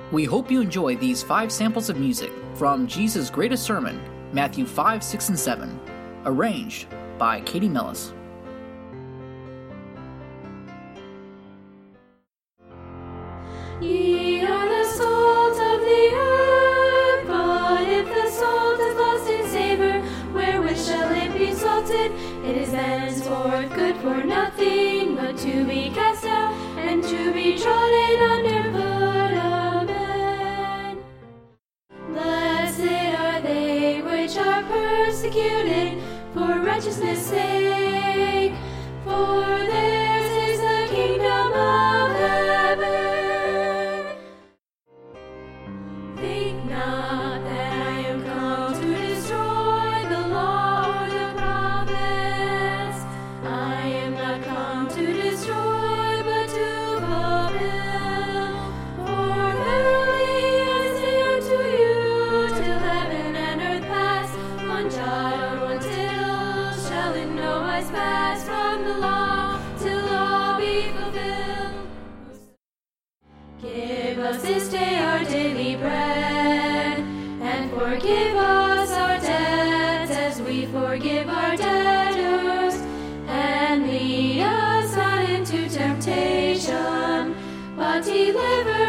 We hope you enjoy these 5 samples of music from Jesus' greatest sermon, Matthew 5, 6, and 7, arranged by Katie Millis. Ye are the salt of the earth, but if the salt has lost its savor, wherewith shall it be salted? It is thenceforth good for nothing, but to be cast out, and to be trodden under foot of men. Blessed are they which are persecuted for righteousness' sake, for theirs is the kingdom of heaven. Think not that I am come to destroy the law or the prophets. I am not come to destroy, but to fulfill. For verily I say unto you, till heaven and earth pass, one jot or one tittle shall in no wise pass from the law, till all be fulfilled. Give us this day our daily bread, and forgive us our debts as we forgive our debtors. And lead us not into temptation, but deliver